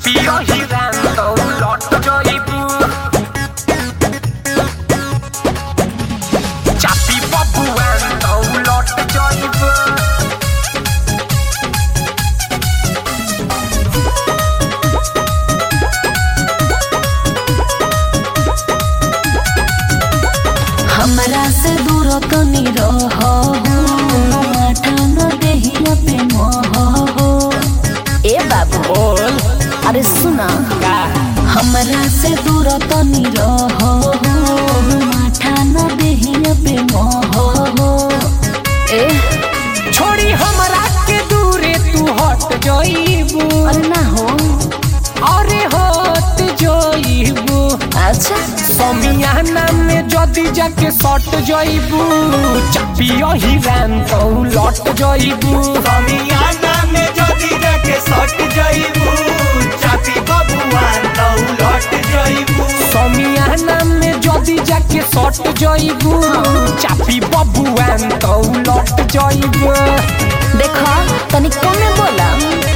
चापियो हिरान तो लौट जाइबू चापी बबुआन तो लौट जाइबू हमरा से दूर तनी रहो माथा न देहिया पे मोह ए बाबू बोल अरे सुना का हमरा से दूर तनी रहो माथा न देहिया पे मोह ए छोड़ी हमरा के दूरे तू हट जाइबू अरे ना हो अरे हट जाइबू अच्छा समियाना में जदी जाके सट जाइबू चापियो हिरान तो लौट जाइबू समियाना में जदी जाके सट जाइबू चापी बबुआन तो लौट जाइबू समियाना में जदी जाके सट जाइबू चापी बबुआन तो लौट जाइबू देखो तनी कमे बोला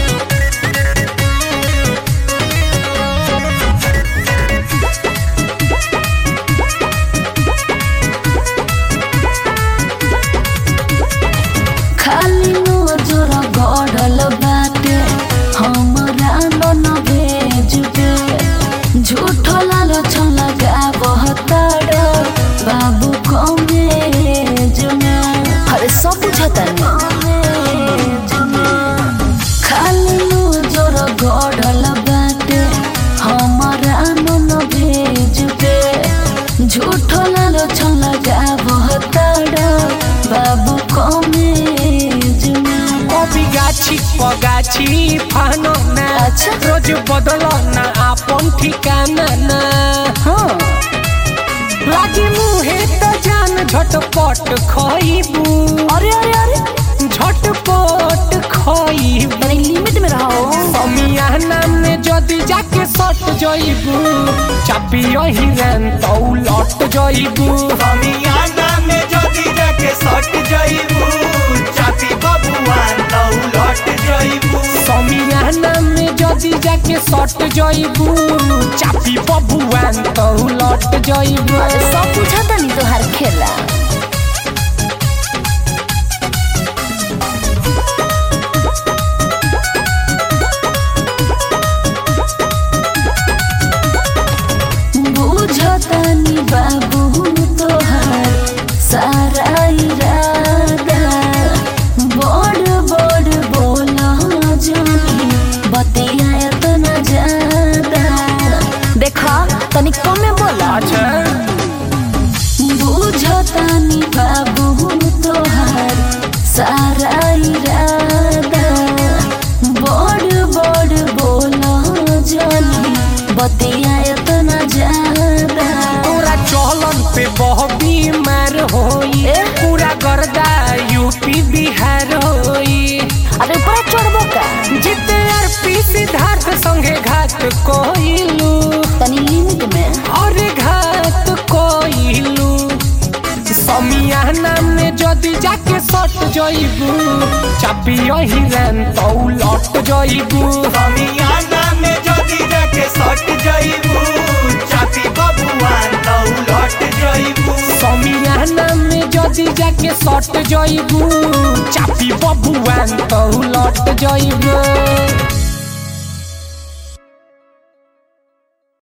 खाली नजर गड़ल बाटे हमरा न भेज दे झूठो लालच लगावह ताड़ बाबू कमेज में अरे सब बुझता खाली नजर गड़ल बाटे हमरा न भेज दे झूठो लालच लगावह ताड़ बाबू कमेज में कभी गाछी पगाछी फानो ना अच्छा। रोज बदलो ना आपन ठिकाना ना हाँ लागी मुहे तो जान झटपट खइबू अरे अरे अरे झटपट खइबू तनी लिमिट में रहो समियाना में जदी जाके सट जाइबू चापियो हिरान तो लौट जाइबू समियाना में जदी जाके सट जाइबू चापी बबुआन तो लौट जाइबू समियाना में जदी जाके सट जाइबू चापी बबुआन तो लौट जाइबू अरे सब बुझता नहीं तोहार खेला बुझतानी बाबू तोहार सारा इरादा बड़ बड़ बोला जानी बतिया इतना ज्यादा देखा तनी कमे बोला अच्छा बुझतानी बाबू तोहार सारा इरादा बड़ बड़ बोला जानी बतिया इतना ज्यादा पूरा चलन पे बहबी मार होई ए? पूरा गर्दा यूपी बिहार होई अरे ऊपर चढ़बो का जिते आरपी सिद्धार्थ संगे घात कोइलू तनी लिमिट में और घात कोइलू समियाना में जदी जाके सट जाइबू चापियो हिरान तो लौट जाइबू समियाना में जदी जाके सट जाइबू चापी बबुआन तो लौट जाइबू समियाना में जदी जाके सट जाइबू चापी बबुआन तो लौट जाइबू